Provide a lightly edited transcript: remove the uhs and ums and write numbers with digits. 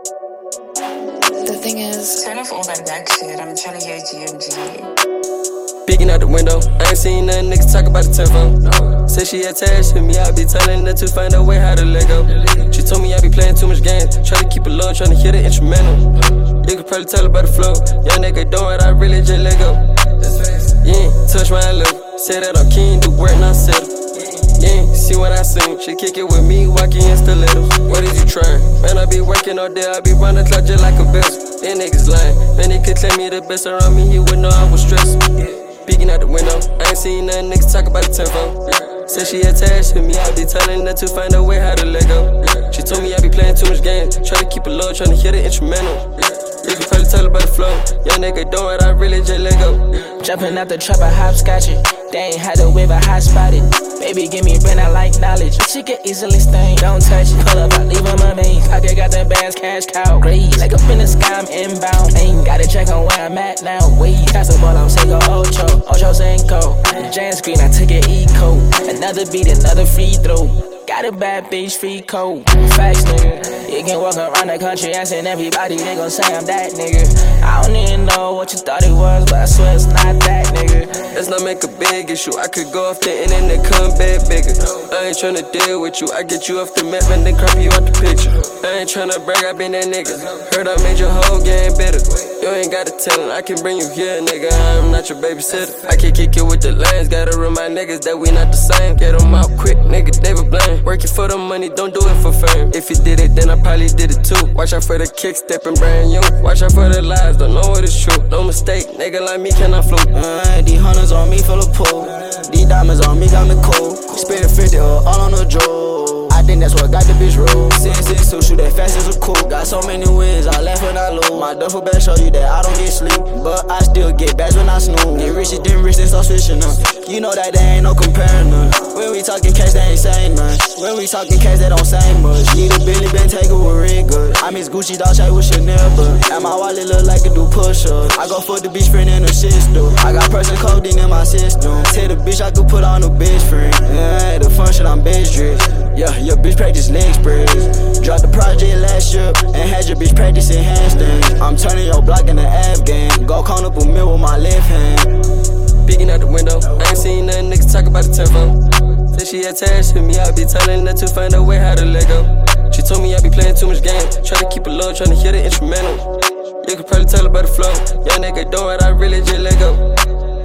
The thing is, turn off all that back shit. I'm trying to hear GMG. Peeking out the window, I ain't seen nothing niggas talk about the telephone. Say she attached to me, I be telling her to find a way how to let go. She told me I be playing too much games, try to keep it low, trying to hear the instrumental. You could probably tell her by the flow, young nigga doing it, I really just let go. You ain't touch my lip, say that I'm keen, do work, not settle. You ain't see what I seen, she kick it with me, walking in stilettos. What is you trying? Man, I be working all day, I be running clock just like a vessel. These niggas lying, man, they could claim me the best around me, you would know I was stressed. Peeking out the window, I ain't seen nothing niggas talk about the telephone. Say she attached to me, I be telling her to find a way how to let go. She told me I be playing too much games, try to keep it low, trying to hear the instrumental. You can probably tell her by the flow, young nigga doing it, I really just let go. Jumping out the trap, I hopscotching. They ain't had to wave, I hot spotted. Baby, give me brain, I like knowledge. She can easily stain, don't touch it. Pull up, I leave on my main. Pocket got that bass, cash cow. Great, like up in the sky, I'm inbound. Ain't gotta check on where I'm at now. Wait, pass the ball, I'm Sego Ocho. Ocho Cinco. Jan screen, I took it eco. Another beat, another free throw. Got a bad bitch, free code. Facts, nigga. You can walk around the country asking everybody, they gon' say I'm that nigga. I don't even know what you thought it was, but I swear it's not that nigga. Let's not make a big issue, I could go off the internet, come back bigger. I ain't tryna deal with you, I get you off the map and then crop you out the picture. I ain't tryna brag, I been that nigga. Heard I made your whole game better. You ain't gotta tell him, I can bring you here, nigga. I'm not your babysitter. I can kick it with the lanes, gotta remind niggas that we not the same. Get them out quick, nigga, David Blaine. Working for the money, don't do it for fame. If you did it, then I probably did it too. Watch out for the kick, stepping brand new. Watch out for the lies, don't know what is true. No mistake, nigga like me cannot float. These hunters on me full of pull. These diamonds on me got me cold. Spit a 50 all on the draw. I think that's what got the bitch roll. 6'6", so shoot that fast as a cool. Got so many wins, I laugh when I lose. My duffel bag show you that I don't get sleep, but I still get bags when I snooze. Get rich, then rich, then start switching up. You know that there ain't no comparing none. When we talking cash, they ain't saying none. When we talking cash, they don't say much. Need a Billy Ben, take it with red good. I miss Gucci, dog, check with Chanel, but and my wallet look like it do push-ups. I go for the bitch friend in the system. I got person codeine in my system. Tell the bitch I could put on a bitch friend. Yeah, the function, I'm bitch dressed. Yeah, your bitch practice leg spreads. Dropped the project last year and had your bitch practicing handstands. I'm turning your block in the Afghan. Go count up a meal with my left hand. Peeking out the window, I ain't seen nothing niggas talk about the telephone. Say she attached to me, I be telling her to find a way how to let go. She told me I be playing too much games, try to keep it low, trying to hear the instrumental. You could probably tell her by the flow, young nigga doing it, I really just let go.